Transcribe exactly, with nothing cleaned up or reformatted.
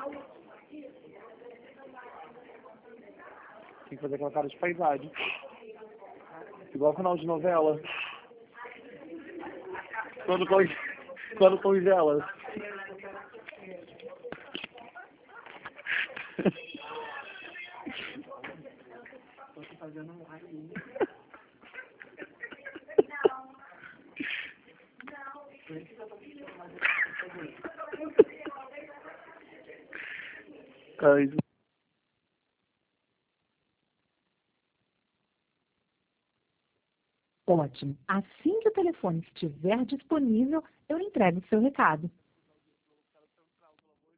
Tem que fazer aquela cara de paisagem. Igual final de novela. Quando, con- quando congela. Ai, Ótimo. Assim que o telefone estiver disponível, eu entrego o seu recado.